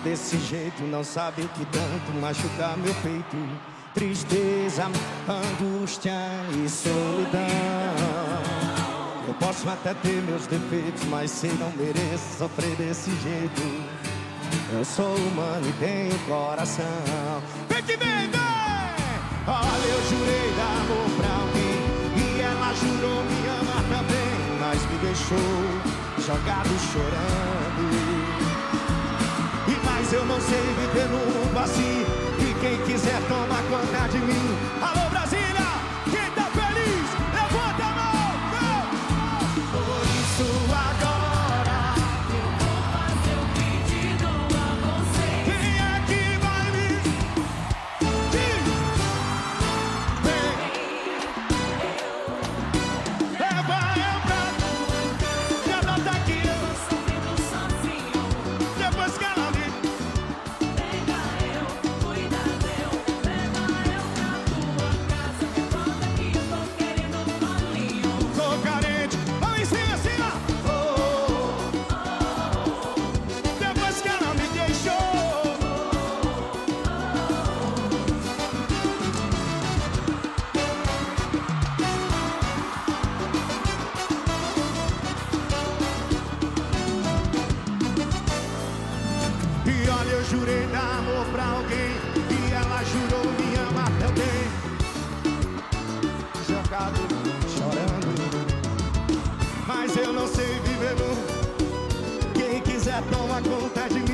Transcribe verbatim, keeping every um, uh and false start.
desse jeito, não sabe o que tanto machucar meu peito. Tristeza, angústia e solidão. Eu posso até ter meus defeitos, mas sei não mereço sofrer desse jeito. Eu sou humano e tenho coração. Vem que vem, vem! Olha, eu jurei dar amor pra alguém e ela jurou me amar também, mas me deixou jogado chorando. E mais eu não sei viver no mundo assim, e quem quiser toma conta de mim. Alô Brasília, quem tá feliz, levanta a mão, vem! Por isso agora eu vou fazer um pedido a você. quem é que vai me diz? Vem, leva eu pra me adota aqui. Tô sofrendo sozinho. Depois que ela me Pega eu, cuida eu, leva eu pra tua casa. Conta que eu tô querendo um bolinho. tô carente, vamos em cima, assim, ó. Oh, depois que ela me deixou. E olha, eu jurei dar amor pra alguém e ela jurou me amar também. Jogado, chorando, mas eu não sei viver no. Quem quiser toma conta de